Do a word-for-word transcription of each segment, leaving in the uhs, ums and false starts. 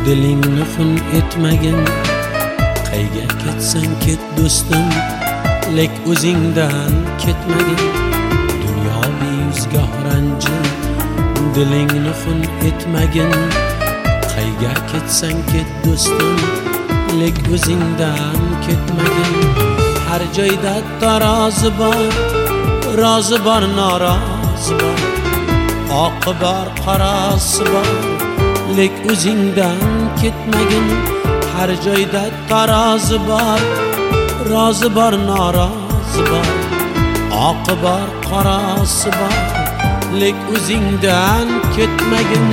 dilingni xun etmagin. Qayga ketsang ket do'stim, lek o'zingdan ketmagin. Dunyo beyuzgoh ranji, dilingni xun etmagin. Qayga ketsang ket do'stim, lek o'zingdan ketmagin. Har joyda tarozi bor, rozi bor, norozi bor, oqi bor, qorasi bor, lek o'zingdan ketmagin. Har joyda tarozi bor, rozi bor, norozi bor, oqi bor, qorasi bor, lek o'zingdan ketmagin.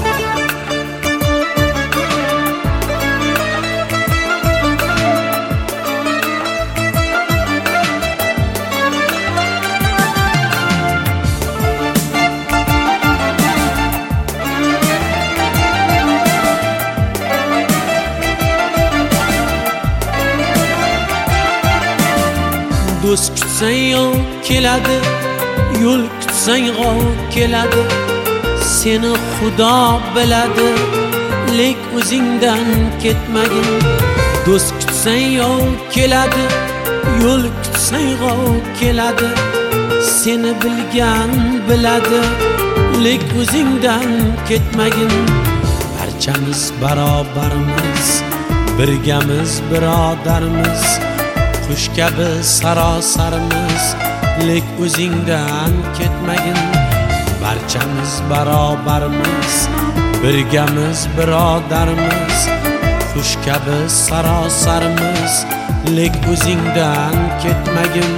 Do'st kutsang yov keladi, yo'l kutsang g'ov keladi. Seni Xudo biladi, lek o'zingdan ketmagin. Do'st kutsang yov keladi, yo'l kutsang g'ov keladi. Seni bilgan biladi, lek o'zingdan ketmagin. Barchamiz barobarmiz, birgamiz, birodarmiz. Qush kabi sarosarmiz, lek o'zingdan ketmagin. Barchamiz barobarmiz, birgamiz, birodarmiz. Qush kabi sarosarmiz, lek o'zingdan ketmagin.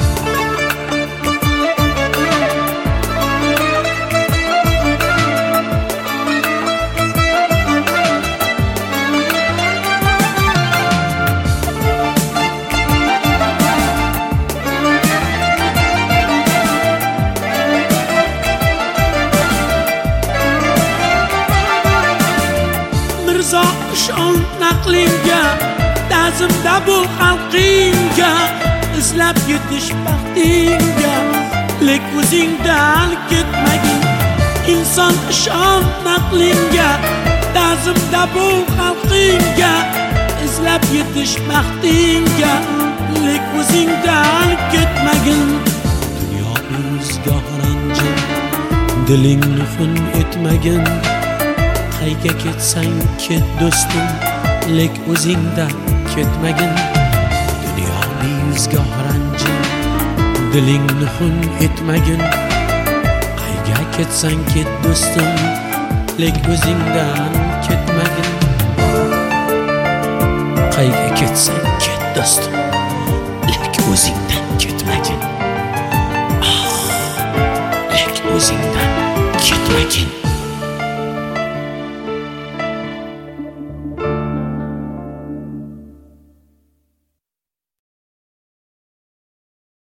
Ishon naqlinga, ta'zimda bo'l xalqingga, izlab yetish baxtingga, lek o'zingdan ketmagin. Inson ishon naqlinga, ta'zimda bo'l xalqingga, izlab yetish baxtingga, lek o'zingdan ketmagin. Dunyo beyuzgoh ranji, dilingni xun etmagin. Qayga ketsang ket do'stim, lek o'zingdan ketmagin. Dunyo beyuzgoh ranji, dilingni xun etmagin. Qayga ketsang ket do'stim, lek o'zingdan ketmagin. Qayga ketsang ket do'stim, lek o'zingdan ketmagin. Ah, lek o'zingdan ketmagin.